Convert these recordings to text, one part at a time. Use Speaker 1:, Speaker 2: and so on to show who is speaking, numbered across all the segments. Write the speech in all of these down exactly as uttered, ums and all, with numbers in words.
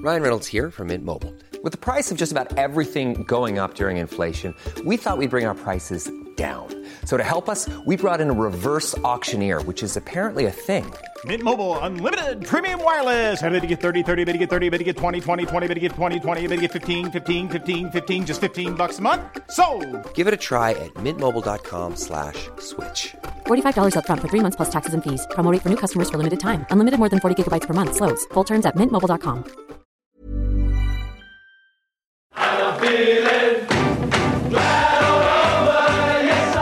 Speaker 1: Ryan Reynolds here from Mint Mobile. With the price of just about everything going up during inflation, we thought we'd bring our prices down. So to help us, we brought in a reverse auctioneer, which is apparently a thing.
Speaker 2: Mint Mobile Unlimited Premium Wireless. How to get thirty, thirty, how to get thirty, how to get twenty, twenty, twenty, how to get twenty, twenty, how to get fifteen, fifteen, fifteen, fifteen, just fifteen bucks a month? Sold!
Speaker 1: Give it a try at mintmobile.com slash switch.
Speaker 3: forty-five dollars up front for three months plus taxes and fees. Promo rate for new customers for limited time. Unlimited more than forty gigabytes per month. Slows full terms at mint mobile dot com.
Speaker 4: I'm feeling glad all over, yes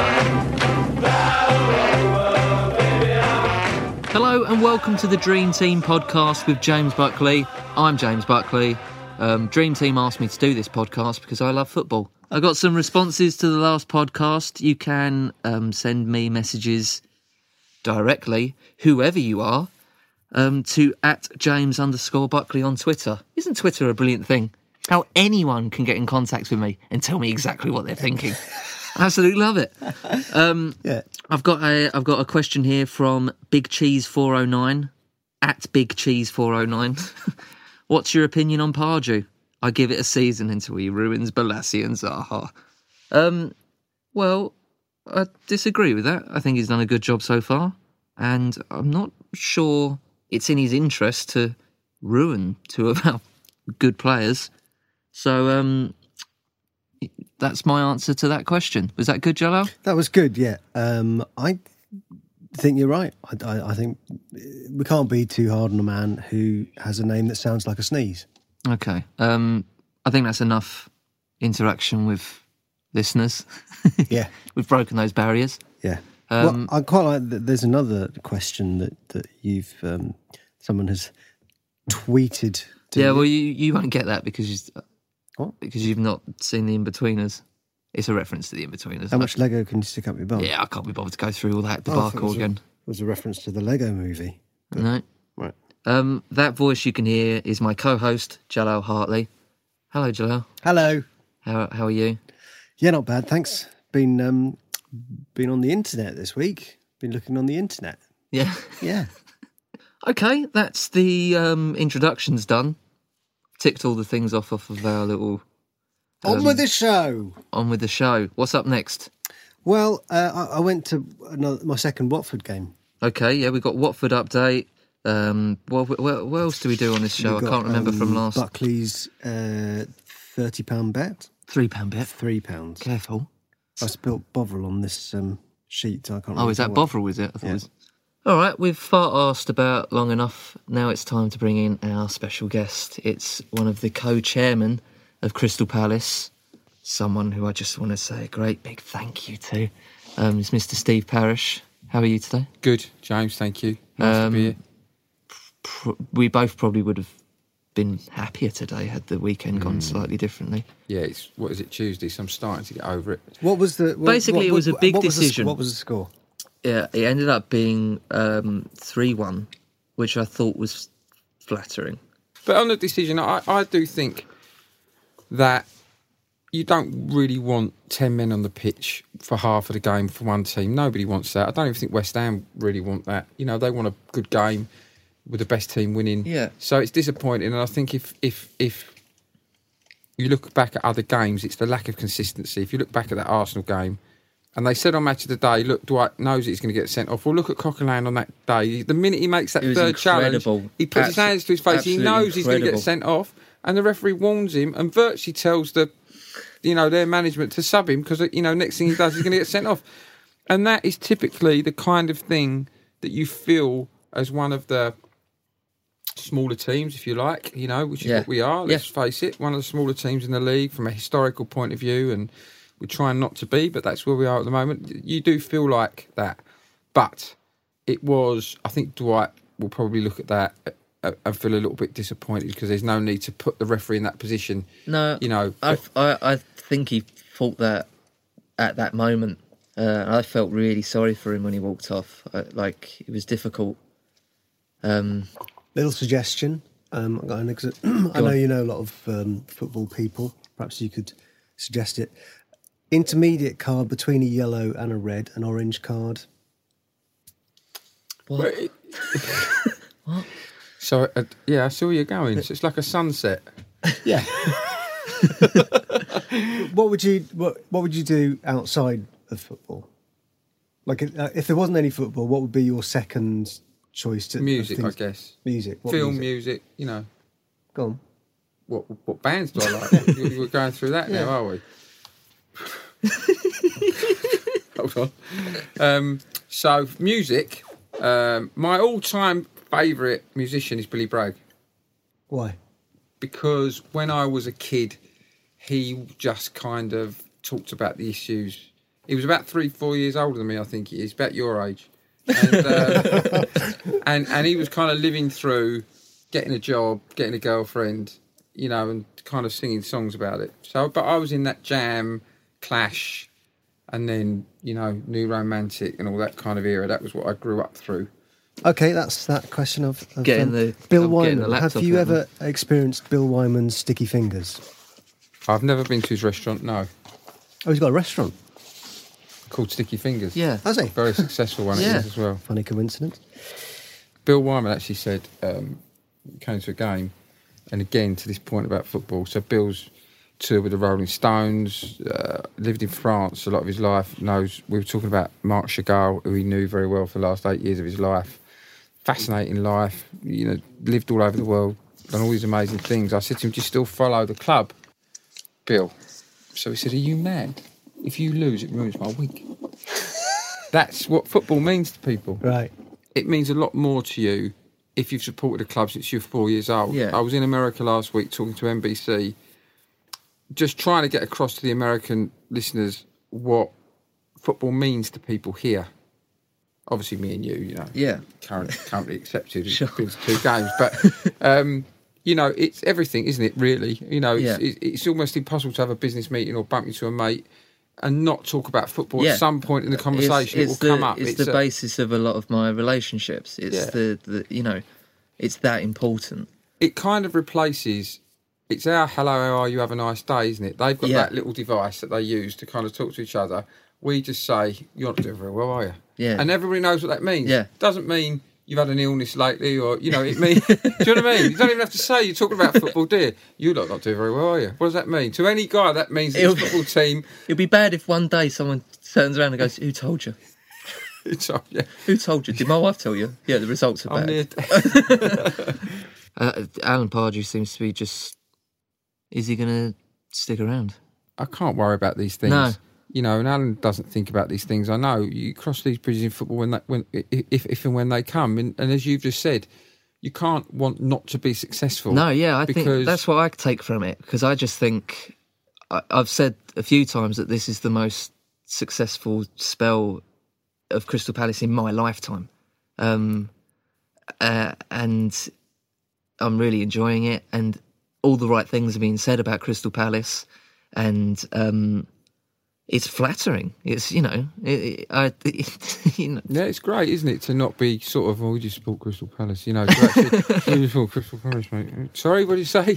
Speaker 4: I'm glad all over, baby I'm...
Speaker 5: Hello and welcome to the Dream Team podcast with James Buckley. I'm James Buckley. Um, Dream Team asked me to do this podcast because I love football. I got some responses to the last podcast. You can um, send me messages directly, whoever you are, um, to at James underscore Buckley on Twitter. Isn't Twitter a brilliant thing? How anyone can get in contact with me and tell me exactly what they're thinking. I absolutely love it. Um, yeah. I've got a I've got a question here from Big Cheese four oh nine, at Big Cheese four oh nine. What's your opinion on Pardew? I give it a season until he ruins Balassi and Zaha. Um, well, I disagree with that. I think he's done a good job so far, and I'm not sure it's in his interest to ruin two of our good players. So um, that's my answer to that question. Was that good, Jalal?
Speaker 6: That was good, yeah. Um, I think you're right. I, I, I think we can't be too hard on a man who has a name that sounds like a sneeze.
Speaker 5: Okay. Um, I think that's enough interaction with listeners.
Speaker 6: Yeah. We've
Speaker 5: broken those barriers.
Speaker 6: Yeah.
Speaker 5: Um,
Speaker 6: well, I quite like that. There's another question that, that you've, um, someone has tweeted to
Speaker 5: Yeah,
Speaker 6: you.
Speaker 5: well, you, you won't get that because you,
Speaker 6: what?
Speaker 5: because you've not seen The In-Betweeners. It's a reference to The In-Betweeners.
Speaker 6: How much Lego can you stick up your bum?
Speaker 5: Yeah, I can't be bothered to go through all that
Speaker 6: Oh, I thought it
Speaker 5: debacle
Speaker 6: was a-
Speaker 5: again.
Speaker 6: It was a reference to the Lego movie. But-
Speaker 5: No.
Speaker 6: Right.
Speaker 5: Um, that voice you can hear is my co-host, Jalal Hartley. Hello, Jalal.
Speaker 6: Hello.
Speaker 5: How how are you?
Speaker 6: Yeah, not bad, thanks. Been um, been on the internet this week. Been looking on the internet.
Speaker 5: Yeah.
Speaker 6: Yeah.
Speaker 5: Okay, that's the um, introductions done. Ticked all the things off off of our little...
Speaker 6: On
Speaker 5: um,
Speaker 6: with the show.
Speaker 5: On with the show. What's up next?
Speaker 6: Well, uh, I, I went to another, my second Watford game.
Speaker 5: Okay, yeah, we've got Watford update. Um, what, what, what else do we do on this show?
Speaker 6: We've
Speaker 5: I
Speaker 6: got,
Speaker 5: can't remember
Speaker 6: um,
Speaker 5: from last...
Speaker 6: Buckley's uh, thirty pound bet.
Speaker 5: Three pound bet?
Speaker 6: Three pounds.
Speaker 5: Careful.
Speaker 6: I spilled Bovril on this um, sheet. I can't remember.
Speaker 5: Oh, is that
Speaker 6: what.
Speaker 5: Bovril, is it? I thought
Speaker 6: Yeah.
Speaker 5: it was... All right, we've far asked about long enough. Now it's time to bring in our special guest. It's one of the co-chairmen of Crystal Palace, someone who I just want to say a great big thank you to. Um, it's Mister Steve Parish. How are you today?
Speaker 7: Good, James, thank you. Nice
Speaker 5: Um,
Speaker 7: to be here.
Speaker 5: Pr- we both probably would have been happier today had the weekend gone
Speaker 7: Mm.
Speaker 5: slightly differently.
Speaker 7: Yeah, it's, what is it, Tuesday, so I'm starting to get over it.
Speaker 6: What was the... What,
Speaker 5: Basically,
Speaker 6: what,
Speaker 5: it was a
Speaker 6: what-
Speaker 5: big
Speaker 6: what was the sc-
Speaker 5: decision.
Speaker 6: what was the score?
Speaker 5: Yeah, it ended up being um, three one, which I thought was flattering.
Speaker 7: But on the decision, I, I do think that you don't really want ten men on the pitch for half of the game for one team. Nobody wants that. I don't even think West Ham really want that. You know, they want a good game with the best team winning.
Speaker 5: Yeah.
Speaker 7: So it's disappointing, and I think if if if you look back at other games, it's the lack of consistency. If you look back at that Arsenal game, and they said on Match of the Day, look, Dwight knows he's going to get sent off. Well, look at Coquelin on that day. The minute he makes that
Speaker 5: It was
Speaker 7: third challenge,
Speaker 5: incredible.
Speaker 7: he puts his
Speaker 5: Absol-
Speaker 7: hands to his face. He
Speaker 5: absolutely
Speaker 7: knows he's going to get
Speaker 5: incredible.
Speaker 7: sent off, and the referee warns him and virtually tells the, you know, their management to sub him because, you know, next thing he does, he's going to get sent off. And that is typically the kind of thing that you feel as one of the smaller teams, if you like, you know, which is
Speaker 5: Yeah.
Speaker 7: what we are. Let's
Speaker 5: Yeah.
Speaker 7: face it, one of the smaller teams in the league from a historical point of view, and we're trying not to be, but that's where we are at the moment. You do feel like that. But it was, I think Dwight will probably look at that and feel a little bit disappointed because there's no need to put the referee in that position.
Speaker 5: No,
Speaker 7: you know,
Speaker 5: I, I, I think he thought that at that moment. Uh, I felt really sorry for him when he walked off. I, like, it was difficult. Um,
Speaker 6: Little suggestion. Um, I, got an ex- I know
Speaker 5: on.
Speaker 6: you know a lot of um, football people. Perhaps you could suggest it. Intermediate card between a yellow and a red, an orange card.
Speaker 5: what?
Speaker 7: But it-
Speaker 5: What?
Speaker 7: So, uh, yeah, I see where you're going. So it's like a sunset.
Speaker 6: Yeah. What would you what What would you do outside of football? Like, uh, if there wasn't any football, what would be your second choice? To, of
Speaker 7: Music, I
Speaker 6: things-
Speaker 7: guess.
Speaker 6: Music. What
Speaker 7: Film,
Speaker 6: music?
Speaker 7: music, you know.
Speaker 6: Go on.
Speaker 7: What what bands do I like? we- We're going through that now, are we? Hold on. Um, so, music. Um, my all-time favourite musician is Billy Bragg.
Speaker 6: Why?
Speaker 7: Because when I was a kid, he just kind of talked about the issues. He was about three, four years older than me, I think he is, about your age. And, uh, and, and he was kind of living through getting a job, getting a girlfriend, you know, and kind of singing songs about it. So, but I was in that Jam, Clash, and then, you know, New Romantic and all that kind of era. That was what I grew up through.
Speaker 6: Okay, that's that question of, of
Speaker 5: Getting
Speaker 6: um,
Speaker 5: the-
Speaker 6: Bill
Speaker 5: of getting the
Speaker 6: Wyman. Have
Speaker 5: laptop
Speaker 6: you
Speaker 5: out,
Speaker 6: ever experienced Bill Wyman's Sticky Fingers?
Speaker 7: I've never been to his restaurant, no.
Speaker 6: Oh, he's got a restaurant.
Speaker 7: Called Sticky Fingers.
Speaker 5: Yeah.
Speaker 6: Has he?
Speaker 7: Very successful one
Speaker 5: Yeah.
Speaker 7: it is as well.
Speaker 6: Funny coincidence.
Speaker 7: Bill Wyman actually said, um, came to a game, and again to this point about football. So Bill's toured with the Rolling Stones, uh, lived in France a lot of his life, knows, we were talking about Marc Chagall, who he knew very well for the last eight years of his life. Fascinating life, you know, lived all over the world, done all these amazing things. I said to him, do you still follow the club, Bill? So he said, are you mad? If you lose, it ruins my week. That's what football means to people.
Speaker 6: Right.
Speaker 7: It means a lot more to you if you've supported a club since you're four years old.
Speaker 5: Yeah.
Speaker 7: I was in America last week talking to N B C, just trying to get across to the American listeners what football means to people here. Obviously, me and you, you know,
Speaker 5: Yeah.
Speaker 7: current, currently accepted.
Speaker 5: Sure.
Speaker 7: It's been to two games, but um, you know, it's everything, isn't it? Really, you know, it's,
Speaker 5: Yeah.
Speaker 7: it's, it's almost impossible to have a business meeting or bump into a mate and not talk about football
Speaker 5: Yeah.
Speaker 7: at some point in the conversation.
Speaker 5: It's,
Speaker 7: it
Speaker 5: it's
Speaker 7: will
Speaker 5: the,
Speaker 7: come up.
Speaker 5: It's, the
Speaker 7: a-
Speaker 5: basis of a lot of my relationships. It's
Speaker 7: Yeah.
Speaker 5: the, the, you know, it's that important.
Speaker 7: It kind of replaces. It's our hello, how are you? Have a nice day, isn't it? They've got
Speaker 5: Yeah.
Speaker 7: that little device that they use to kind of talk to each other. We just say, "You're not doing very well, are you?"
Speaker 5: Yeah.
Speaker 7: And everybody knows what that means.
Speaker 5: Yeah.
Speaker 7: Doesn't mean you've had an illness lately, or you know, it means. Do you know what I mean? You don't even have to say you're talking about football, do you? You're not, not doing very well, are you? What does that mean to any guy? That means that
Speaker 5: It'll-
Speaker 7: his football team.
Speaker 5: It'd be bad if one day someone turns around and goes, "Who told you?
Speaker 7: It's, oh, yeah,
Speaker 5: Who told you? Did my wife tell you?" Yeah, the results are
Speaker 7: I'm
Speaker 5: bad.
Speaker 7: near.
Speaker 5: Uh, Alan Pardew seems to be just. Is he going to stick around?
Speaker 7: I can't worry about these things.
Speaker 5: No.
Speaker 7: You know, and Alan doesn't think about these things. I know you cross these bridges in football when, they, when if, if and when they come. And, and as you've just said, you can't want not to be successful.
Speaker 5: No, yeah, I
Speaker 7: because
Speaker 5: think that's what I take from it, because I just think I, I've said a few times that this is the most successful spell of Crystal Palace in my lifetime, um, uh, and I'm really enjoying it. And all the right things are being said about Crystal Palace, and um, it's flattering. It's you know, it, it, I, it, you know,
Speaker 7: Yeah, it's great, isn't it, to not be sort of, oh, we just support Crystal Palace, you know. To actually, we just support Crystal Palace, mate. Sorry, what did you say?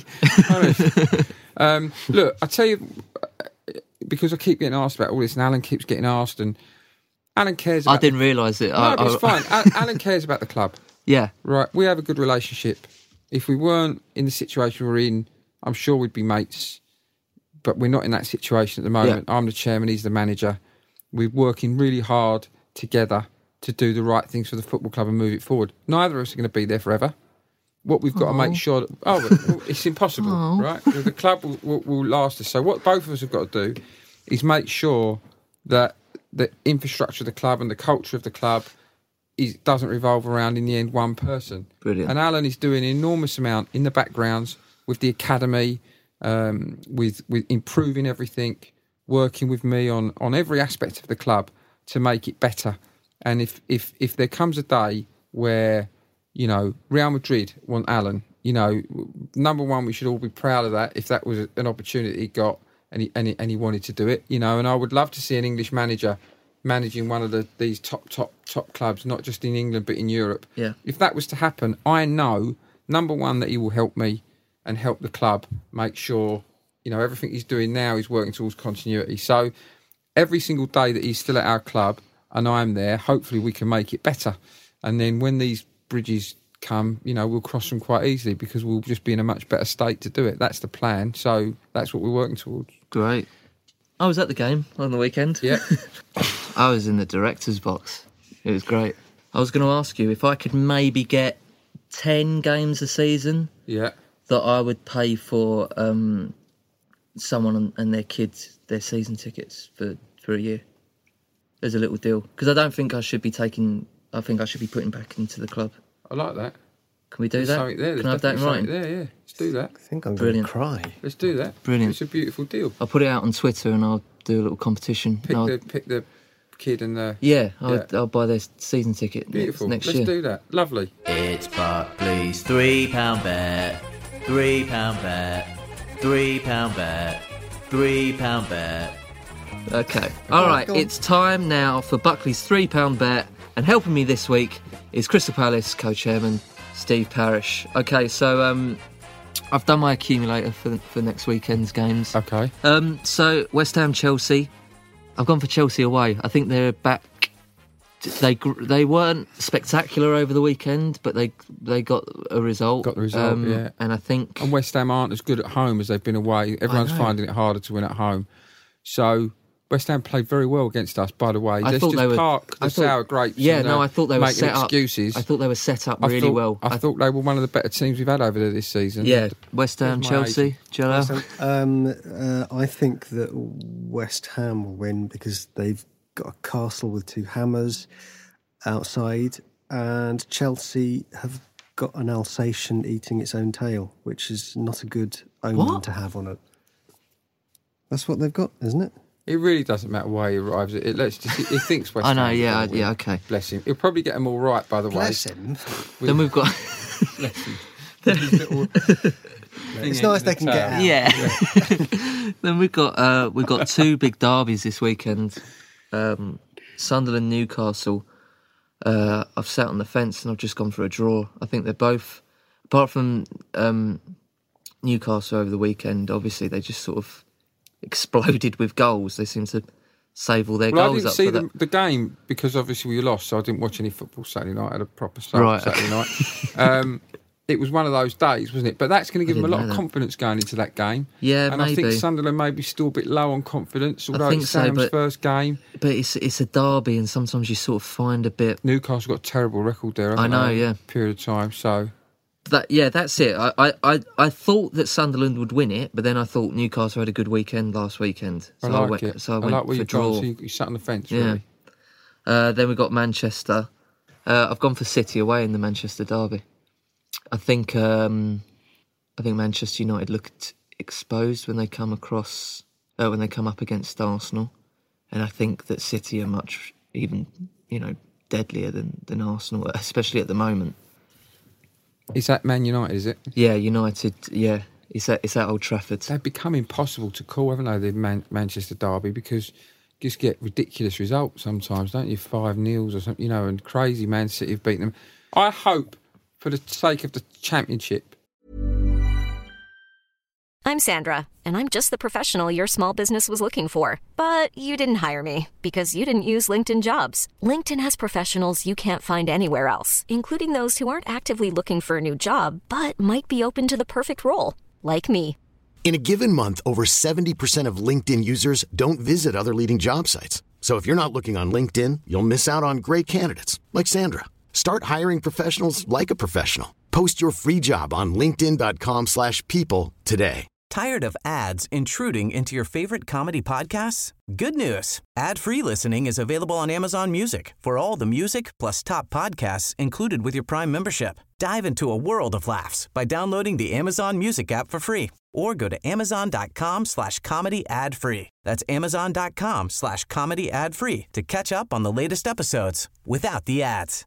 Speaker 7: um, look, I tell you, because I keep getting asked about all this, and Alan keeps getting asked, and Alan cares about...
Speaker 5: I didn't realise it.
Speaker 7: No,
Speaker 5: I,
Speaker 7: but it's
Speaker 5: I-
Speaker 7: fine. Al- Alan cares about the club.
Speaker 5: Yeah,
Speaker 7: Right, we have a good relationship. If we weren't in the situation we're in, I'm sure we'd be mates. But we're not in that situation at the moment.
Speaker 5: Yeah.
Speaker 7: I'm the chairman, he's the manager. We're working really hard together to do the right things for the football club and move it forward. Neither of us are going to be there forever. What we've got to make sure that... Oh, well, it's impossible, right? The club will, will, will last us. So what both of us have got to do is make sure that the infrastructure of the club and the culture of the club is, doesn't revolve around, in the end, one person.
Speaker 5: Brilliant.
Speaker 7: And Alan is doing an enormous amount in the backgrounds with the academy, um, with with improving everything, working with me on, on every aspect of the club to make it better. And if, if, if there comes a day where, you know, Real Madrid want Alan, you know, number one, we should all be proud of that if that was an opportunity he got and he, and he, and he wanted to do it, you know. And I would love to see an English manager managing one of the, these top, top, top clubs, not just in England but in Europe.
Speaker 5: Yeah.
Speaker 7: If that was to happen, I know, number one, that he will help me and help the club make sure, you know, everything he's doing now is working towards continuity. So every single day that he's still at our club and I'm there, hopefully we can make it better. And then when these bridges come, you know, we'll cross them quite easily because we'll just be in a much better state to do it. That's the plan. So that's what we're working towards.
Speaker 5: Great. I was at the game on the weekend.
Speaker 7: Yeah.
Speaker 5: I was in the director's box. It was great. I was going to ask you if I could maybe get ten games a season
Speaker 7: Yeah.
Speaker 5: that I would pay for um, someone and, and their kids their season tickets for, for a year as a little deal. Because I don't think I should be taking... I think I should be putting back into the club.
Speaker 7: I like that.
Speaker 5: Can we do
Speaker 7: There's
Speaker 5: that?
Speaker 7: something there. There's
Speaker 5: Can I have that in
Speaker 7: definitely
Speaker 5: writing?
Speaker 7: something there, yeah. Let's do that.
Speaker 6: I think I'm
Speaker 5: Brilliant.
Speaker 6: going to cry.
Speaker 7: Let's do that.
Speaker 5: Brilliant.
Speaker 7: It's a beautiful deal.
Speaker 5: I'll put it out on Twitter and I'll do a little competition.
Speaker 7: Pick
Speaker 5: And I'll-
Speaker 7: the pick the kid and the...
Speaker 5: Yeah, I'll,
Speaker 7: Yeah.
Speaker 5: I'll buy their season ticket
Speaker 7: Beautiful.
Speaker 5: next, next
Speaker 7: Let's
Speaker 5: year.
Speaker 7: do that. Lovely.
Speaker 8: It's Buckley's three pound bet, three pound bet, three pound bet, three pound bet.
Speaker 5: Okay. All right,
Speaker 6: go on.
Speaker 5: it's time now for Buckley's three pound bet. And helping me this week is Crystal Palace co-chairman Steve Parish. Okay, so um, I've done my accumulator for for next weekend's games.
Speaker 7: Okay.
Speaker 5: Um, so West Ham Chelsea. I've gone for Chelsea away. I think they're back. They gr- they weren't spectacular over the weekend, but they they got a result.
Speaker 7: Got the result,
Speaker 5: Um,
Speaker 7: yeah.
Speaker 5: And I think
Speaker 7: And West Ham aren't as good at home as they've been away. Everyone's
Speaker 5: know.
Speaker 7: finding it harder to win at home. So West Ham played very well against us, by the way.
Speaker 5: I
Speaker 7: Let's
Speaker 5: thought
Speaker 7: just
Speaker 5: they were.
Speaker 7: park the
Speaker 5: I thought-
Speaker 7: sour grapes.
Speaker 5: Yeah,
Speaker 7: and,
Speaker 5: no,
Speaker 7: uh,
Speaker 5: I thought they were
Speaker 7: making
Speaker 5: set
Speaker 7: excuses.
Speaker 5: up. I thought they were set up
Speaker 7: I
Speaker 5: really
Speaker 7: thought,
Speaker 5: well.
Speaker 7: I, thought they were one of the better teams we've had over there this season.
Speaker 5: Yeah, West Ham
Speaker 7: Where's my
Speaker 5: Chelsea. Jello.
Speaker 6: So, um, uh, I think that West Ham will win because they've got a castle with two hammers outside, and Chelsea have got an Alsatian eating its own tail, which is not a good omen
Speaker 5: What?
Speaker 6: to have on it. That's what they've got, isn't it?
Speaker 7: It really doesn't matter where he arrives at. It lets just, he thinks West
Speaker 5: I know.
Speaker 7: Ham's
Speaker 5: Yeah.
Speaker 7: gonna
Speaker 5: I-
Speaker 7: win.
Speaker 5: Yeah. Okay.
Speaker 7: Bless him. He'll probably get them all right, by the
Speaker 6: Bless
Speaker 7: way.
Speaker 6: him.
Speaker 5: Then we've got.
Speaker 6: It's nice they can get out.
Speaker 5: Yeah. Then we've got uh, we've got two big derbies this weekend. Um, Sunderland, Newcastle. Uh, I've sat on the fence and I've just gone for a draw. I think they're both, apart from um, Newcastle over the weekend. Obviously, they just sort of exploded with goals. They seem to save all their
Speaker 7: Well, I
Speaker 5: goals
Speaker 7: didn't
Speaker 5: up
Speaker 7: see
Speaker 5: for
Speaker 7: the,
Speaker 5: that.
Speaker 7: the game because obviously we lost, so I didn't watch any football Saturday night. I had a proper Saturday,
Speaker 5: Right.
Speaker 7: Saturday night. Um, it was one of those days, wasn't it? But that's going to give them a
Speaker 5: didn't
Speaker 7: lot
Speaker 5: know
Speaker 7: of
Speaker 5: that.
Speaker 7: confidence going into that game.
Speaker 5: Yeah,
Speaker 7: and I think
Speaker 5: maybe.
Speaker 7: Sunderland may be still a bit low on confidence, although
Speaker 5: think
Speaker 7: it's
Speaker 5: so,
Speaker 7: Sam's
Speaker 5: but-
Speaker 7: first game.
Speaker 5: But it's it's a derby, and sometimes you sort of find a bit.
Speaker 7: Newcastle got a terrible record there. haven't
Speaker 5: I know,
Speaker 7: they,
Speaker 5: yeah.
Speaker 7: Period of time. So
Speaker 5: That yeah, that's it. I, I, I, I thought that Sunderland would win it, but then I thought Newcastle had a good weekend last weekend. So
Speaker 7: I like
Speaker 5: went,
Speaker 7: it.
Speaker 5: So I
Speaker 7: I
Speaker 5: went
Speaker 7: like where
Speaker 5: for
Speaker 7: you've gone.
Speaker 5: draw.
Speaker 7: So you, you sat on the fence.
Speaker 5: Yeah.
Speaker 7: Really.
Speaker 5: Uh, then we got Manchester. Uh, I've gone for City away in the Manchester derby. I think um, I think Manchester United looked exposed when they come across uh, when they come up against Arsenal, and I think that City are much even you know deadlier than, than Arsenal, especially at the moment.
Speaker 7: Is that Man United? Is it?
Speaker 5: Yeah, United. Yeah, it's at it's at Old Trafford.
Speaker 7: They've become impossible to call, haven't they? The Man- Manchester derby because. You just get ridiculous results sometimes, don't you? Five nils or something, you know, and crazy Man City have beaten them. I hope, for the sake of the championship.
Speaker 9: I'm Sandra, and I'm just the professional your small business was looking for. But you didn't hire me because you didn't use LinkedIn Jobs. LinkedIn has professionals you can't find anywhere else, including those who aren't actively looking for a new job, but might be open to the perfect role, like me.
Speaker 10: In a given month, over seventy percent of LinkedIn users don't visit other leading job sites. So if you're not looking on LinkedIn, you'll miss out on great candidates like Sandra. Start hiring professionals like a professional. Post your free job on linkedin dot com slash people today.
Speaker 11: Tired of ads intruding into your favorite comedy podcasts? Good news. Ad-free listening is available on Amazon Music for all the music plus top podcasts included with your Prime membership. Dive into a world of laughs by downloading the Amazon Music app for free or go to amazon.com slash comedy ad free. That's amazon.com slash comedy ad free to catch up on the latest episodes without the ads.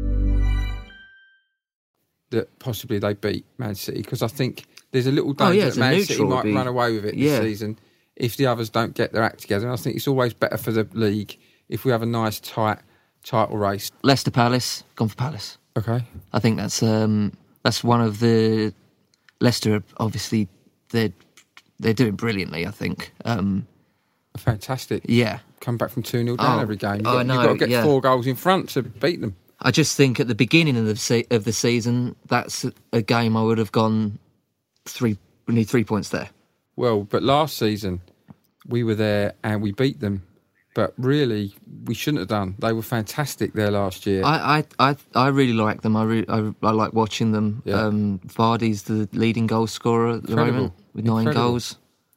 Speaker 7: That possibly they beat Man City because I think there's a little
Speaker 5: Oh,
Speaker 7: danger
Speaker 5: yeah,
Speaker 7: that
Speaker 5: it's a
Speaker 7: Man
Speaker 5: neutral
Speaker 7: City might
Speaker 5: would be-
Speaker 7: run away with it this
Speaker 5: Yeah.
Speaker 7: season if the others don't get their act together. And I think it's always better for the league if we have a nice tight title race.
Speaker 5: Leicester Palace, gone for Palace.
Speaker 7: Okay.
Speaker 5: I think that's um, that's one of the Leicester. Obviously, they're they're doing brilliantly. I think. Um,
Speaker 7: Fantastic.
Speaker 5: yeah,
Speaker 7: Come back from two nil down
Speaker 5: Oh,
Speaker 7: every game. You've
Speaker 5: I
Speaker 7: got,
Speaker 5: know,
Speaker 7: you've got to get
Speaker 5: yeah.
Speaker 7: four goals in front to beat them.
Speaker 5: I just think at the beginning of the se- of the season, that's a, a game I would have gone three. We need three points there.
Speaker 7: Well, but last season we were there and we beat them. But really, we shouldn't have done. They were fantastic there last year.
Speaker 5: I I, I, I really like them. I, re- I I like watching them.
Speaker 7: Yeah.
Speaker 5: Um, Vardy's the leading goal scorer at the
Speaker 7: Incredible.
Speaker 5: moment with nine
Speaker 7: Incredible.
Speaker 5: goals.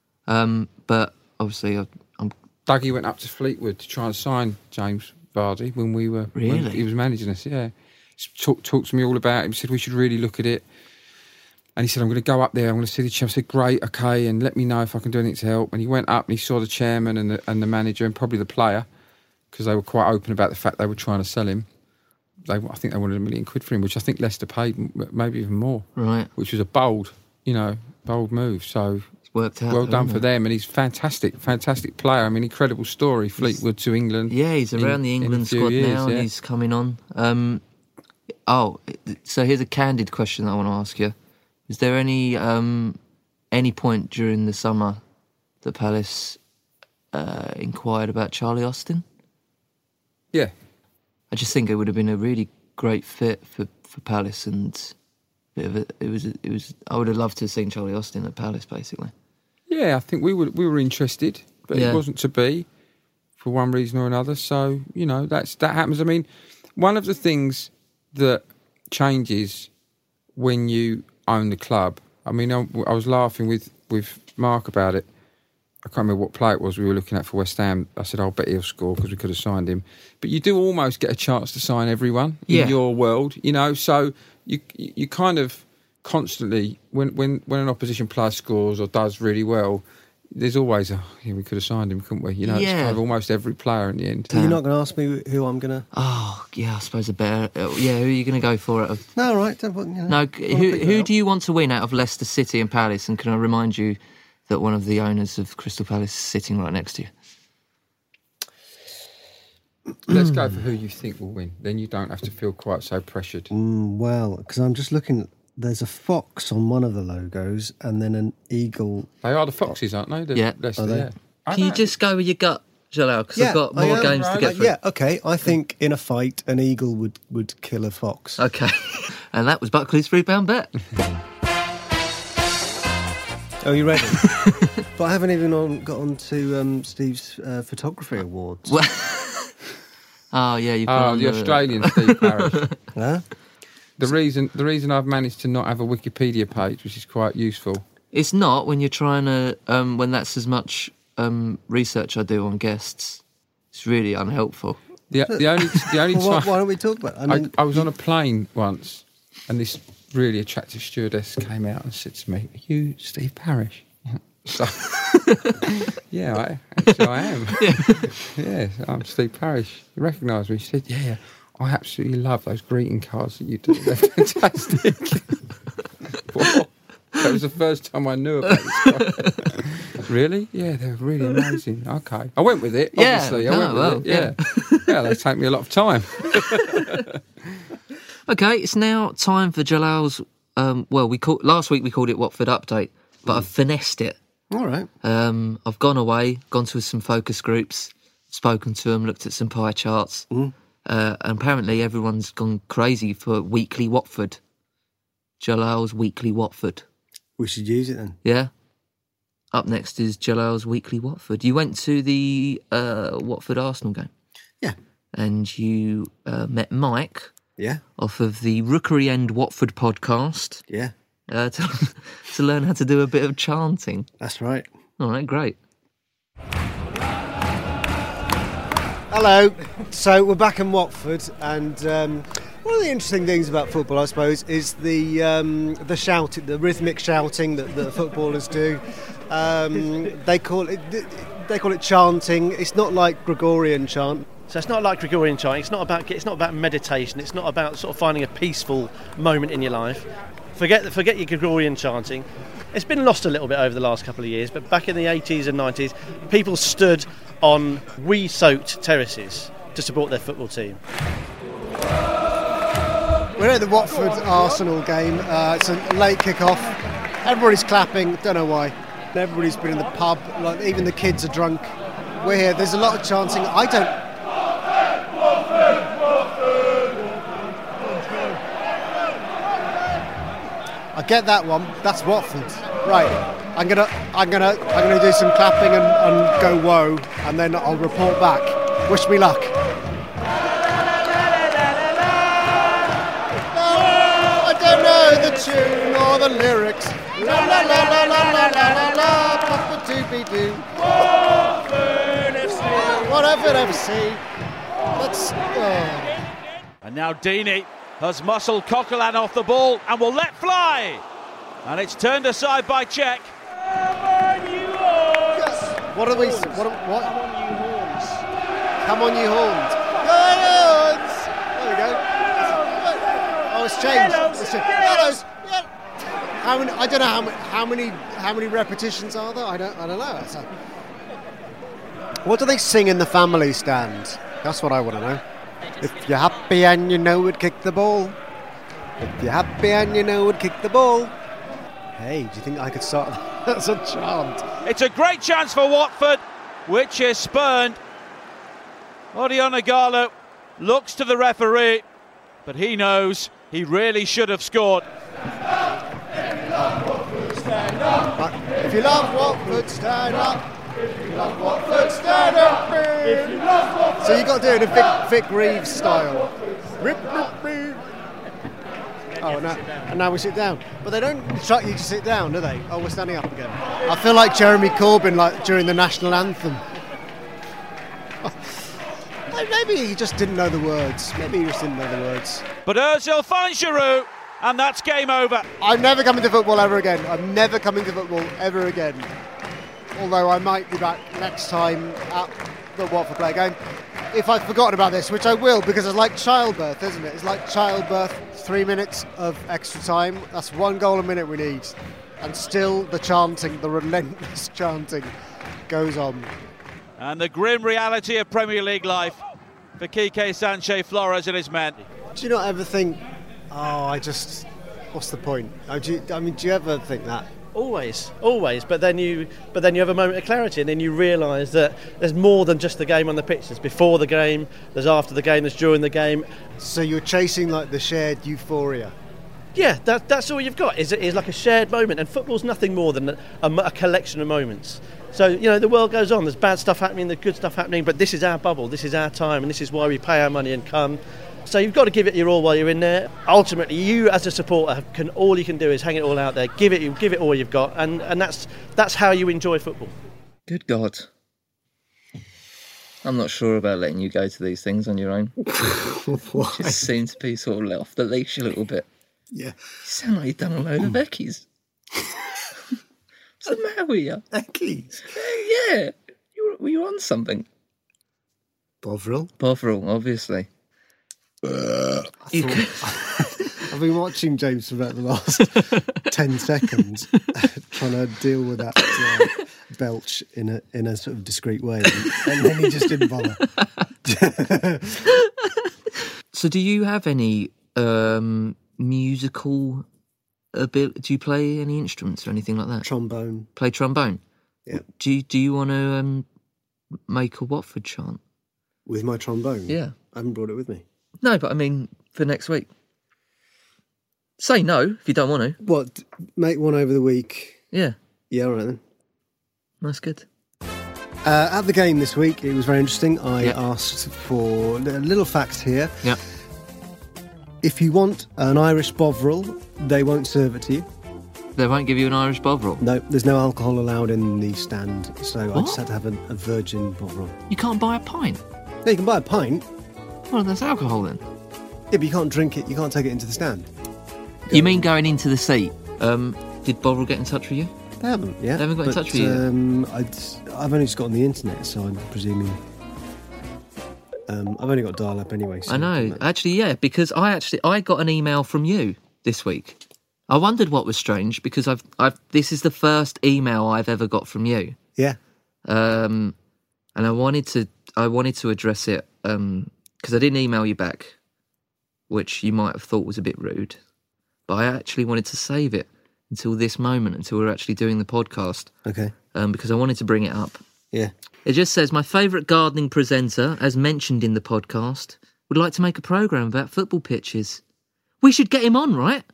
Speaker 5: Um, but obviously, I, I'm
Speaker 7: Dougie went up to Fleetwood to try and sign James Vardy when we were when
Speaker 5: Really?
Speaker 7: he was managing us. Yeah, he talked talked to me all about it. He said we should really look at it. And he said, I'm going to go up there, I'm going to see the chairman. I said, great, okay, and let me know if I can do anything to help. And he went up and he saw the chairman and the, and the manager and probably the player, because they were quite open about the fact they were trying to sell him. They, I think they wanted a million quid for him, which I think Leicester paid, m- maybe even more.
Speaker 5: Right.
Speaker 7: Which was a bold, you know, bold move. So
Speaker 5: It's worked out.
Speaker 7: well done
Speaker 5: hasn't
Speaker 7: for
Speaker 5: it?
Speaker 7: them. And he's fantastic, fantastic player. I mean, incredible story, Fleetwood to England.
Speaker 5: Yeah, he's
Speaker 7: in-
Speaker 5: around the
Speaker 7: in a
Speaker 5: England
Speaker 7: few
Speaker 5: squad
Speaker 7: years,
Speaker 5: now,
Speaker 7: yeah.
Speaker 5: and he's coming on. Um, oh, so here's a candid question that I want to ask you: is there any um, any point during the summer that Palace uh, inquired about Charlie Austin?
Speaker 7: Yeah.
Speaker 5: I just think it would have been a really great fit for, for Palace, and bit of a, it was it was. I would have loved to have seen Charlie Austin at Palace, basically.
Speaker 7: Yeah, I think we were we were interested, but
Speaker 5: Yeah.
Speaker 7: it wasn't to be for one reason or another. So you know that's that happens. I mean, one of the things that changes when you own the club. I mean, I, I was laughing with with Mark about it. I can't remember what play it was we were looking at for West Ham. I said, I'll bet he'll score because we could have signed him. But you do almost get a chance to sign everyone
Speaker 5: Yeah.
Speaker 7: in your world, you know. So you you kind of constantly, when, when, when an opposition player scores or does really well, there's always, oh, yeah, we could have signed him, couldn't we? You know, it's
Speaker 5: Yeah.
Speaker 7: kind of almost every player in the end.
Speaker 6: So you're not going to ask me who I'm going to...
Speaker 5: Oh, yeah, I suppose a better. uh, Yeah, who are you going to go for? Out of,
Speaker 6: No, all right. Don't, you know,
Speaker 5: no,
Speaker 6: I'll
Speaker 5: who
Speaker 6: pick that
Speaker 5: who
Speaker 6: up.
Speaker 5: do you want to win out of Leicester City and Palace? And can I remind you that one of the owners of Crystal Palace is sitting right next to you?
Speaker 7: Let's go for who you think will win. Then you don't have to feel quite so pressured.
Speaker 6: Mm, well, because I'm just looking... There's a fox on one of the logos and then an eagle.
Speaker 7: They are the Foxes, aren't they? The
Speaker 5: Yeah.
Speaker 7: Leicester,
Speaker 6: Are they?
Speaker 7: yeah. I
Speaker 5: Can you
Speaker 7: know.
Speaker 5: just go with your gut, Jalal? Because I've got more
Speaker 6: I am,
Speaker 5: games to
Speaker 6: right.
Speaker 5: get
Speaker 6: Uh,
Speaker 5: through.
Speaker 6: Yeah, okay. I think in a fight, an eagle would, would kill a fox.
Speaker 5: Okay. And that was Buckley's three pound bet.
Speaker 6: Oh, you ready? But I haven't even on, got on to um, Steve's uh, photography awards.
Speaker 5: Well, oh yeah, you've got
Speaker 7: Oh,
Speaker 5: on
Speaker 7: the Australian Steve Parish.
Speaker 6: Huh?
Speaker 7: The reason the reason I've managed to not have a Wikipedia page, which is quite useful.
Speaker 5: It's not when you're trying to um, when that's as much um, research I do on guests. It's really unhelpful.
Speaker 7: The the only the only
Speaker 6: Well, why,
Speaker 7: time
Speaker 6: why don't we talk about it? I
Speaker 7: I,
Speaker 6: mean,
Speaker 7: I was on a plane once, and this really attractive stewardess came out and said to me, "Are you Steve Parish?" So, yeah, I, actually I am. Yeah, I'm Steve Parish. You recognise me? She said, "Yeah, I absolutely love those greeting cards that you do. They're fantastic." What? That was the first time I knew about this. Really? Yeah, they're really amazing. Okay, I went with it.
Speaker 5: Yeah,
Speaker 7: Obviously, I
Speaker 5: no,
Speaker 7: went with
Speaker 5: well,
Speaker 7: it. Yeah, yeah, they take me a lot of time.
Speaker 5: Okay, it's now time for Jalal's. Um, well, we call, last week we called it Watford Update, but I've finessed it.
Speaker 6: all right.
Speaker 5: Um, I've gone away, gone to some focus groups, spoken to them, looked at some pie charts,
Speaker 6: Mm.
Speaker 5: uh, and apparently everyone's gone crazy for Weekly Watford. Jalal's Weekly Watford.
Speaker 6: We should use it then.
Speaker 5: Yeah. Up next is Jalal's Weekly Watford. You went to the uh, Watford Arsenal game.
Speaker 6: Yeah.
Speaker 5: And you uh, met Mike
Speaker 6: Yeah.
Speaker 5: off of the Rookery End Watford podcast
Speaker 6: Yeah.
Speaker 5: uh, to, to learn how to do a bit of chanting.
Speaker 6: That's right.
Speaker 5: All right, great.
Speaker 6: Hello. So we're back in Watford, and um, one of the interesting things about football, I suppose, is the um, the shouting, the rhythmic shouting that the footballers do. Um, they call it they call it chanting. It's not like Gregorian chant.
Speaker 12: So it's not like Gregorian chanting. It's not about it's not about meditation. It's not about sort of finding a peaceful moment in your life. Forget forget your Gregorian chanting. It's been lost a little bit over the last couple of years, but back in the eighties and nineties, people stood on wee-soaked terraces to support their football team.
Speaker 6: We're at the Watford Arsenal game. Uh, it's a late kick-off. Everybody's clapping. Don't know why. Everybody's been in the pub. Like even the kids are drunk. We're here. There's a lot of chanting. I don't. get that one. That's Watford. Right. I'm gonna, I'm gonna, I'm gonna do some clapping and, and go whoa, and then I'll report back. Wish me luck. Oh, I don't know the tune or the lyrics. La la la la la la la la la. Papa doobie doo. Watford F C. Watford F C. Let's. Oh.
Speaker 13: And now Deeney has muscled Coquelin off the ball and will let fly. And it's turned aside by Czech.
Speaker 6: Yes. What are we? What? Are, what? Come on, you horns! Come on, you horns! Horns! There we go. Oh, it's changed. It's changed. Yellows. How many? I don't know how many. How many? How many repetitions are there? I don't. I don't know. That's a, what do they sing in the family stand? That's what I want to know. If you're happy and you know it, kick the ball. If you're happy and you know it, kick the ball. Hey, do you think I could start? That's a chant.
Speaker 13: It's a great chance for Watford, which is spurned. Odion Ighalo looks to the referee, but he knows he really should have scored.
Speaker 6: If you love Watford, stand up. If you love Watford, stand up. If you love Watford. So you got to do it in a Vic, Vic Reeves style. Rip, rip, rip. Oh, now, and now we sit down. But they don't instruct you to sit down, do they? Oh, we're standing up again. I feel like Jeremy Corbyn, like during the national anthem. Maybe he just didn't know the words. Maybe he just didn't know the words.
Speaker 13: But Ozil finds Giroud, and that's game over.
Speaker 6: I'm never coming to football ever again. I'm never coming to football ever again. Although I might be back next time at the Watford play game. If I've forgotten about this, which I will, because it's like childbirth, isn't it? It's like childbirth, three minutes of extra time. That's one goal a minute we need. And still the chanting, the relentless chanting goes on.
Speaker 13: And the grim reality of Premier League life for Quique Sanchez-Flores and his men.
Speaker 6: Do you not ever think, oh, I just, what's the point? Oh, do you, I mean, do you ever think that?
Speaker 12: Always, always. But then you, but then you have a moment of clarity, and then you realise that there's more than just the game on the pitch. There's before the game, there's after the game, there's during the game.
Speaker 6: So you're chasing like the shared euphoria.
Speaker 12: Yeah, that, that's all you've got. Is is like a shared moment, and football's nothing more than a, a collection of moments. So you know the world goes on. There's bad stuff happening, there's good stuff happening, but this is our bubble. This is our time, and this is why we pay our money and come. So you've got to give it your all while you're in there. Ultimately, you as a supporter can all you can do is hang it all out there, give it you give it all you've got, and, and that's that's how you enjoy football.
Speaker 5: Good God. I'm not sure about letting you go to these things on your own.
Speaker 6: Why?
Speaker 5: You just seem to be sort of let off the leash a little bit.
Speaker 6: Yeah.
Speaker 5: You sound like you've done a load of Eckies. What's the matter with you?
Speaker 6: Eckies?
Speaker 5: Yeah. You were, were you on something?
Speaker 6: Bovril?
Speaker 5: Bovril, obviously.
Speaker 6: Uh, you thought, I've been watching James for about the last ten seconds, trying to deal with that uh, belch in a in a sort of discreet way, and then he just didn't bother.
Speaker 5: So, do you have any um, musical ability? Do you play any instruments or anything like that?
Speaker 6: Trombone.
Speaker 5: Play trombone.
Speaker 6: Yeah.
Speaker 5: Do you, do you want to um, make a Watford chant
Speaker 6: with my trombone?
Speaker 5: Yeah.
Speaker 6: I haven't brought it with me.
Speaker 5: No, but I mean, for next week. Say no if you don't want to.
Speaker 6: What? Make one over the week?
Speaker 5: Yeah.
Speaker 6: Yeah, all right then.
Speaker 5: That's good.
Speaker 6: Uh, at the game this week, it was very interesting. I
Speaker 5: yep.
Speaker 6: asked for a little fact here.
Speaker 5: Yeah.
Speaker 6: If you want an Irish Bovril, they won't serve it to you.
Speaker 5: They won't give you an Irish Bovril?
Speaker 6: No, there's no alcohol allowed in the stand, so
Speaker 5: what?
Speaker 6: I just had to have a, a virgin Bovril.
Speaker 5: You can't buy a pint?
Speaker 6: No, you can buy a pint.
Speaker 5: Well, there's alcohol then.
Speaker 6: Yeah, but you can't drink it, you can't take it into the stand.
Speaker 5: You, you mean going into the seat? Um, did Bovril get in touch with you?
Speaker 6: They haven't, yeah.
Speaker 5: They haven't got
Speaker 6: but,
Speaker 5: in touch with you?
Speaker 6: Um, I'd, I've only just got on the internet, so I'm presuming... Um, I've only got dial-up anyway. So
Speaker 5: I know. Actually, yeah, because I actually I got an email from you this week. I wondered what was strange, because I've I've this is the first email I've ever got from you.
Speaker 6: Yeah.
Speaker 5: Um, and I wanted to I wanted to address it um because I didn't email you back, which you might have thought was a bit rude, but I actually wanted to save it until this moment, until we we're actually doing the podcast.
Speaker 6: Okay.
Speaker 5: Um, because I wanted to bring it up.
Speaker 6: Yeah.
Speaker 5: It just says, my favourite gardening presenter, as mentioned in the podcast, would like to make a programme about football pitches. We should get him on, right?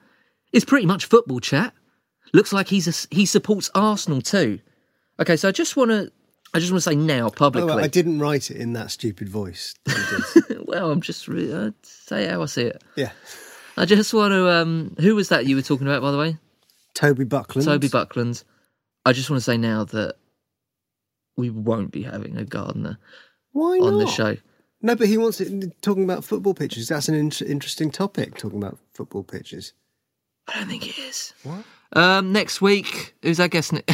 Speaker 5: It's pretty much football chat. Looks like he's a, he supports Arsenal too. Okay, so I just want to I just want to say now publicly.
Speaker 6: Oh, I didn't write it in that stupid voice. That you did.
Speaker 5: Well, I'm just re- uh, say how I see it.
Speaker 6: Yeah.
Speaker 5: I just want to. Um, who was that you were talking about, by the way?
Speaker 6: Toby Buckland.
Speaker 5: Toby Buckland. I just want to say now that we won't be having a gardener
Speaker 6: Why
Speaker 5: on
Speaker 6: not?
Speaker 5: the show.
Speaker 6: No, but he wants it talking about football pitches. That's an in- interesting topic, talking about football pitches.
Speaker 5: I don't think it is.
Speaker 6: What?
Speaker 5: Um, next week, who's our guest? Ne-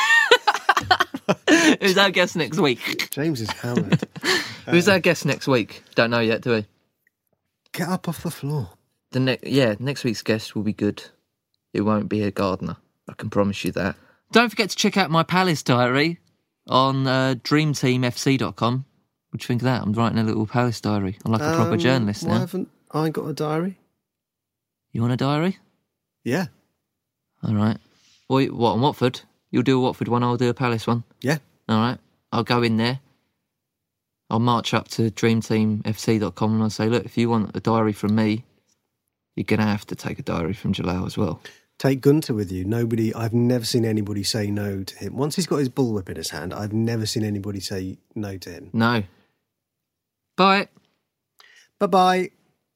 Speaker 5: who's our guest next week?
Speaker 6: James is hammered.
Speaker 5: Who's our guest next week? Don't know yet, do we?
Speaker 6: Get up off the floor.
Speaker 5: The ne- yeah, next week's guest will be good. It won't be a gardener. I can promise you that. Don't forget to check out my Palace diary on uh, dream team f c dot com. What do you think of that? I'm writing a little Palace diary. I'm like a proper
Speaker 6: Um,
Speaker 5: journalist
Speaker 6: why
Speaker 5: now.
Speaker 6: haven't I got a diary?
Speaker 5: You want a diary?
Speaker 6: Yeah.
Speaker 5: All right. What, what on Watford? You'll do a Watford one, I'll do a Palace one.
Speaker 6: Yeah.
Speaker 5: All right. I'll go in there. I'll march up to dream team f c dot com and I'll say, look, if you want a diary from me, you're going to have to take a diary from Jalal as well.
Speaker 6: Take Gunter with you. Nobody, I've never seen anybody say no to him. Once he's got his bullwhip in his hand, I've never seen anybody say no to him.
Speaker 5: No. Bye.
Speaker 6: Bye-bye.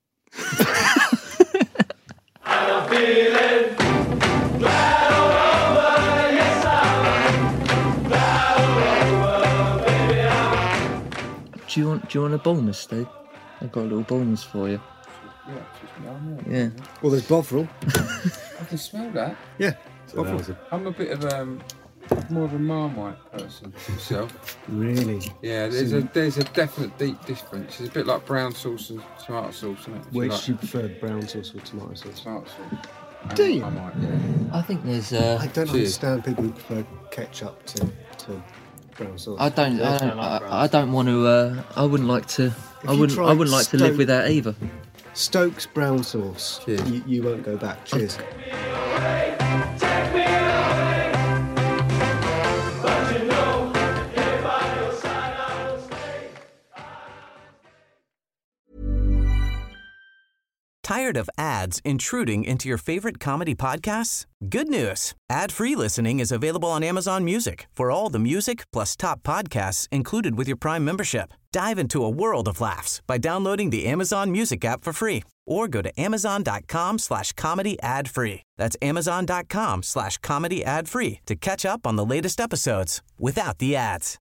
Speaker 4: I'm feeling glad all over, yes I'm glad all over, baby I'm.
Speaker 5: Do you want, do you want a Bulmers, Steve? I've got a little Bulmers for you.
Speaker 7: Yeah, just yum,
Speaker 5: Yeah.
Speaker 6: Well, there's Bovril.
Speaker 7: I can smell that.
Speaker 6: Yeah.
Speaker 12: So that was a-
Speaker 7: I'm a bit of um, more of a Marmite person myself.
Speaker 6: Really?
Speaker 7: Yeah, there's
Speaker 6: So-
Speaker 7: a there's a definite deep difference. It's a bit like brown sauce and tomato sauce, isn't it?
Speaker 6: Which
Speaker 7: like
Speaker 6: do you prefer, brown sauce or tomato sauce?
Speaker 7: tomato sauce.
Speaker 6: Do
Speaker 7: And
Speaker 6: you?
Speaker 7: Marmite, yeah.
Speaker 5: I think there's... Uh,
Speaker 6: I don't
Speaker 7: Cheers.
Speaker 6: understand people who prefer ketchup to, to brown sauce.
Speaker 5: I don't. I don't. I, I don't want to. Uh, I wouldn't like to. I
Speaker 6: you
Speaker 5: wouldn't. I
Speaker 6: tried
Speaker 5: wouldn't like to live
Speaker 6: Stoke-
Speaker 5: without either.
Speaker 6: Stokes brown sauce.
Speaker 7: Cheers.
Speaker 6: You, you won't go back. Cheers.
Speaker 4: Take me away, but you know, if by your side I will stay.
Speaker 11: Tired of ads intruding into your favorite comedy podcasts? Good news. Ad-free listening is available on Amazon Music for all the music plus top podcasts included with your Prime membership. Dive into a world of laughs by downloading the Amazon Music app for free or go to amazon.com slash comedy ad free. That's amazon.com slash comedy ad free to catch up on the latest episodes without the ads.